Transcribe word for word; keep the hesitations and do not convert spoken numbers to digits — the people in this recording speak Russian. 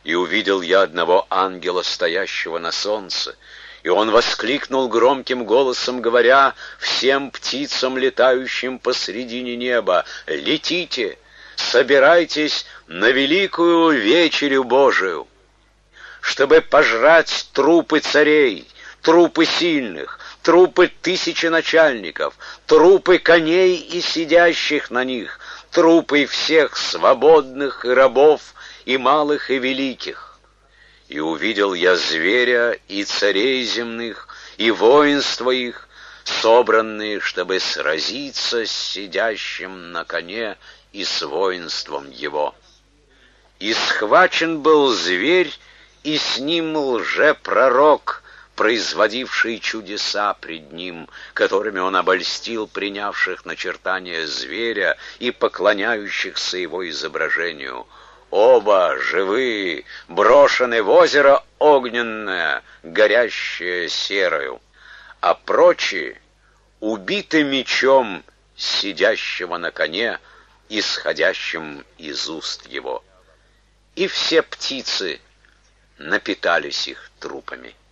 И увидел я одного ангела, стоящего на солнце, и он воскликнул громким голосом, говоря всем птицам, летающим посредине неба: «Летите, собирайтесь на великую вечерю Божию, чтобы пожрать трупы царей, трупы сильных, трупы тысячи начальников, трупы коней и сидящих на них, трупы всех свободных и рабов, и малых, и великих». И увидел я зверя и царей земных, и воинства их, собранные, чтобы сразиться с сидящим на коне и с воинством его. И схвачен был зверь, и с ним лжепророк, производивший чудеса пред ним, которыми он обольстил принявших начертания зверя и поклоняющихся его изображению. Оба живые, брошены в озеро огненное, горящее серою, а прочие убиты мечом сидящего на коне, исходящим из уст его. И все птицы напитались их трупами.